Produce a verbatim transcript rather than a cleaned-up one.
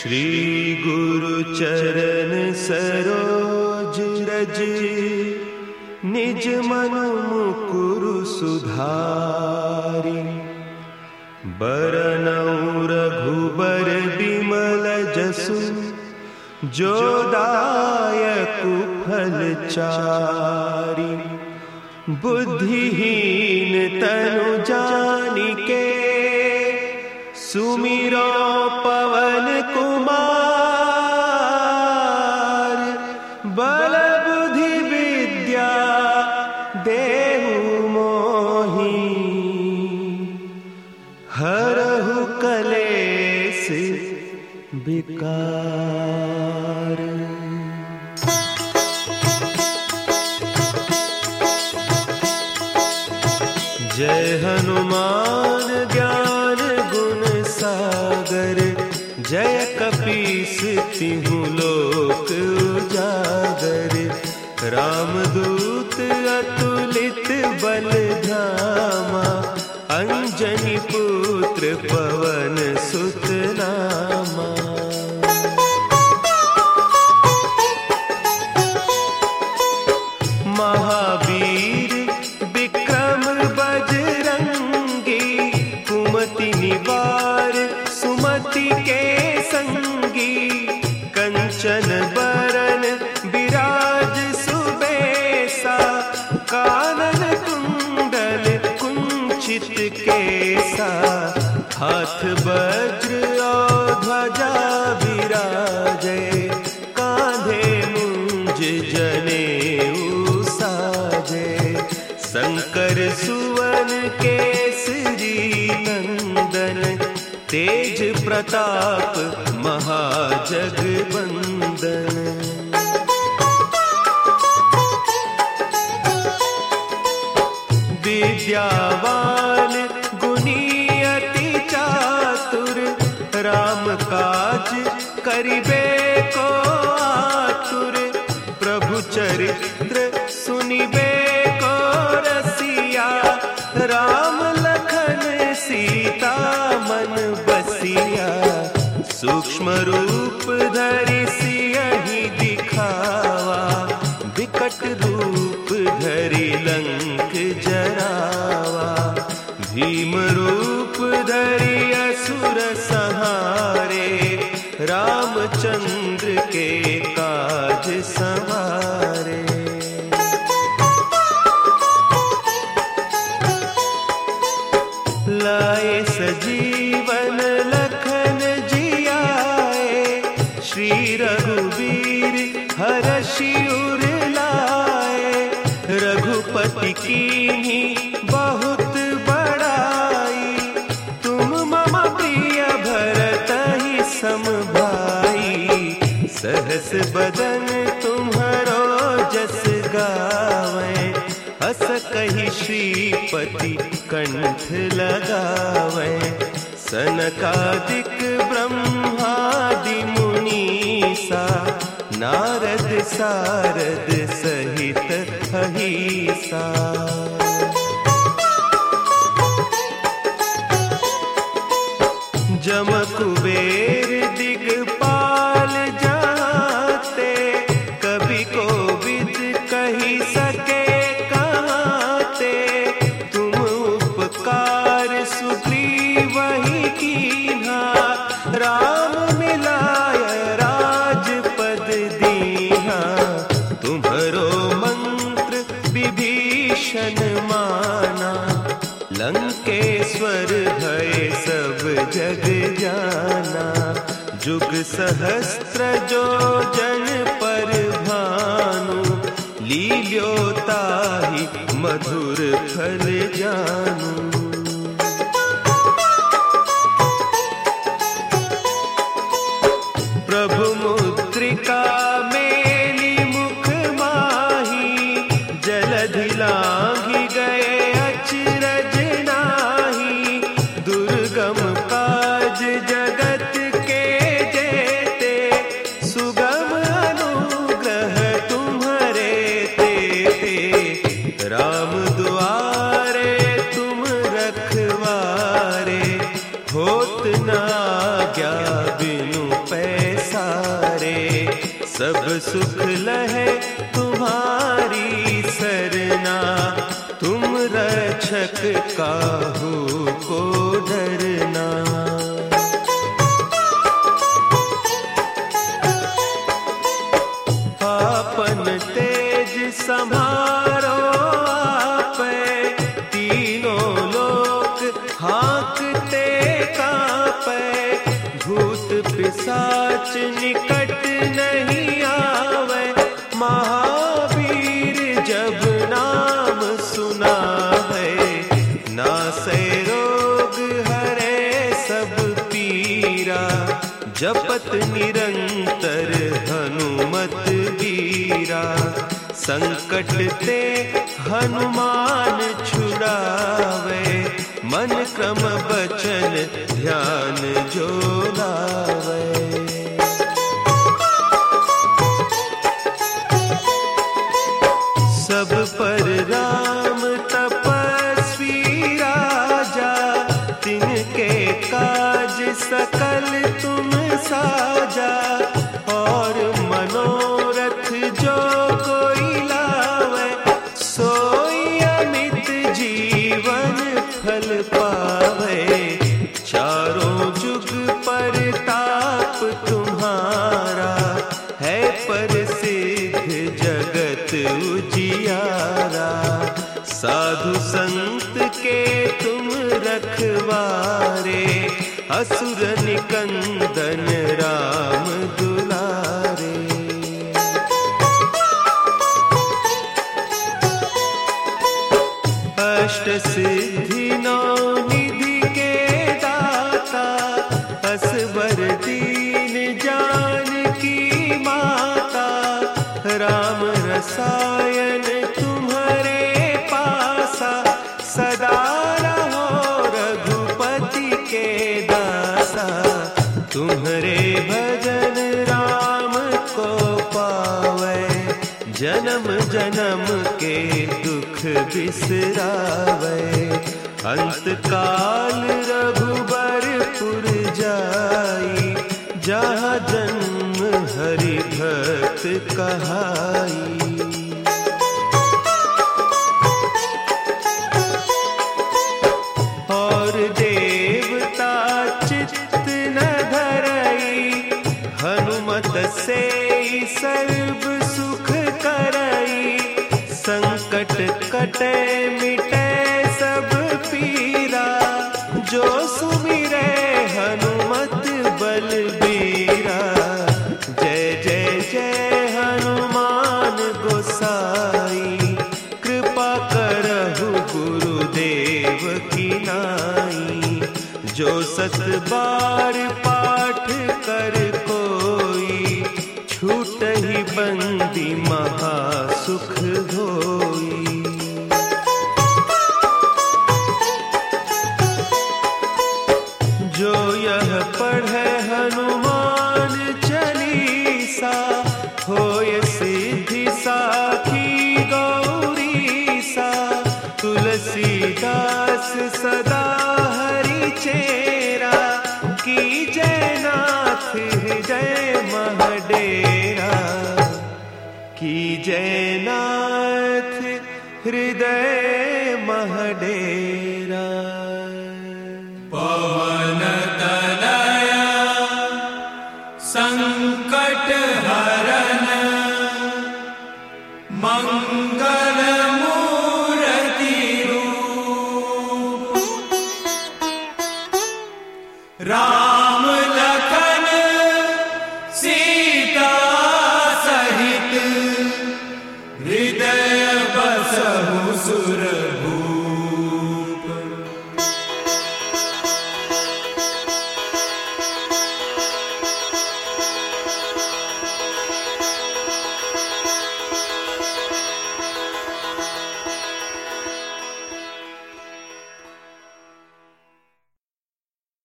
श्री गुरु चरण सरोज रज, निज मन मुकुरु सुधारि। बरनउँ रघुबर बिमल जसु, जो दायकु फल चारि। बुद्धिहीन तनु जानिके, सुमिरो पवन कुमार। बल बुद्धि विद्या देहु मोहि, हरहु कलेस विकार। जय हनुमान ज्ञान गुण सागर, जय कपीस तिहु लोक उजागर। रामदूत अतुलित बल धामा, अंजनी पुत्र पवन सुत नामा। महावीर विक्रम बजरंगी, कुमति निवार सुमति के संगी। कंचन बरन विराज सुबेसा, कानन कुंडल कुंचित केसा। हाथ वज्र और ध्वजा विराजे, कांधे मुंज जनेऊ साजे। शंकर सुवन केसरी नंदन, तेज प्रताप महाजगवंदन। विद्यावान गुणी अति चातुर, राम काज करिबे को आतुर। प्रभु चरित्र सुनिबे को रसिया, राम लखन सीता मन बसिया। सूक्ष्म रूप धरि सियहि दिखावा, विकट रूप धरि लंक जरावा। भीम रूप धरि असुर संहारे, रामचंद्र के काज सवारे। लाए सजीवन लखन जियाए, श्री रघुवीर हरषि उर लाए। रघुपति कीन्ही बहुत बड़ाई, तुम मम प्रिय भरतहि सम भाई। सहस बदन तुम्हरो जस गावें, हस कहि श्रीपति कंठ लगावें। सनकादिक ब्रह्मादि मुनीसा, नारद सारद सहित अहीसा। जम कुबेर दिगपाल जाते, कवि कोविद कहि सके कहते। तुम उपकार सुग्रीवहि कीन्हा, राम मिलाय राजपद दीन्हा। तुम्हरो मंत्र विभीषण माना, लंकेश्वर भय सब जग जाना। जुग सहस्त्र जो जन पर भानु, लील्योताहि मधुर फल जानू। प्रभु मुद्रिका मेली मुख माही, जलधि लांघि गए अचरज नाही। दुर्गम काज जगत के जेते, सुगम अनुग्रह तुम्हरे तेते। राम दुआरे तुम रखवारे, होत न आज्ञा बिनु पै सब सुख लहे तुम्हारी सरना, तुम रक्षक काहू को डरना। आपन तेज संभारो आपे, तीनों लोक हाँकते कांपे, भूत पिशाच निकट नहीं आवे, महावीर जब नाम सुना है, नासे रोग हरे सब पीरा, जपत निरंतर हनुमत वीरा, संकट ते हनुमान छुड़ावे, मन क्रम बचन ध्यान जो लावे। सब पर राम तपस्वी राजा, तिनके काज सकल तुम साजा, और मनोरथ जो कोई लावे, सोई अमित जीवन फल पावे। चारों जुग परताप तुम्हारा, है प्रसिद्ध जगत उजियारा, साधु संत के तुम रखवारे, असुर निकंदन राम दुलारे। अष्ट सिद्धि नौ निधि के दाता, असवर दीन जानकी माता, राम रसायन तुम्हारे पासा, सदा रहो रघुपति के दासा, तुम्हारे भजन राम को पावे, जन्म जन्म के दुख बिसरावे। अंत काल रघुबरपुर जाई, जहाँ जन्म हरि भक्त कहाई। और देवता चित्त न धरई, हनुमत से सर्व सुख करई, संकट कटे मिटे सब पीरा, जो सुमिरे हनुमत बलबीरा। जय जय जय हनुमान गोसाई, कृपा करहु गुरुदेव की नाई। जो सत बार पाठ कर कोई, छूट ही बंदी महा सुख होई। जो यह पढ़े हनुमान चालीसा, होय सिद्धि साखी गौरीसा। तुलसीदास सदा हरि चेरा, की जय नाथ हृदय महडेरा, की जय नाथ हृदय महडेरा। पवन तनया संकट हरन, मंगल मूर्ति रूप। राम लखन सीता सहित, हृदय बसहु सुर